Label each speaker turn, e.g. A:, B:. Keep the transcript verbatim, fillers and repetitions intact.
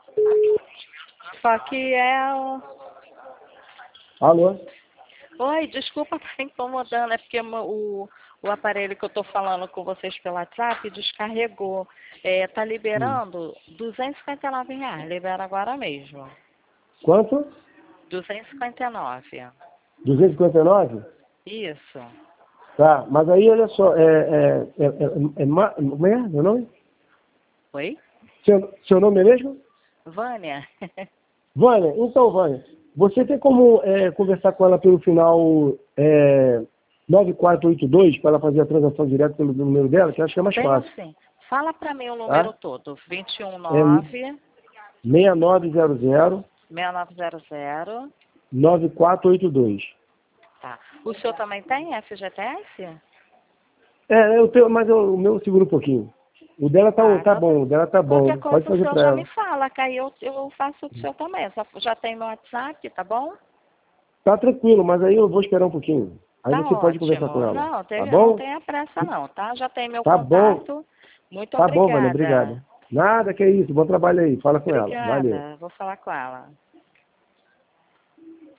A: Só que é o...
B: Alô?
A: Oi, desculpa estar incomodando, é porque o, o aparelho que eu estou falando com vocês pelo WhatsApp descarregou. É, tá
B: Hum.
A: liberando duzentos e cinquenta e nove reais, libera agora mesmo.
B: Quanto?
A: duzentos e cinquenta e nove.
B: duzentos e cinquenta e nove?
A: Isso.
B: Tá, mas aí olha só, é, é, é, é, é, Ma- como é meu nome?
A: Oi?
B: Seu, seu nome é mesmo?
A: Vânia?
B: Vânia, então Vânia, você tem como é, conversar com ela pelo final é, nove quatro oito dois para ela fazer a transação direto pelo número dela, que eu acho que é mais
A: Tenho
B: fácil,
A: sim. Fala para mim o número
B: tá?
A: todo. vinte e um
B: É
A: nove,
B: seis nove zero zero
A: seis nove zero zero.
B: nove quatro oito dois.
A: Tá. O senhor também tem F G T S?
B: É, eu tenho, mas eu- o meu segura um pouquinho. O dela tá,
A: Ah,
B: tá
A: então tá.
B: bom, o dela tá
A: Qualquer
B: bom. Pode
A: coisa o
B: fazer
A: senhor
B: para
A: já
B: ela.
A: me fala, que aí eu, eu faço o seu também. Só, já tem meu WhatsApp, tá bom?
B: Tá tranquilo, mas aí eu vou esperar um pouquinho. Aí
A: Tá
B: você pode conversar com
A: ótimo.
B: ela.
A: Não,
B: Tá
A: tem, não
B: bom?
A: tenha pressa não, tá? Já tem meu
B: Tá bom.
A: contato. Muito
B: Tá bom, Vânia,
A: obrigada.
B: obrigado. Nada que é isso, bom trabalho aí. Fala com ela. Valeu.
A: Obrigada. Vou falar com ela.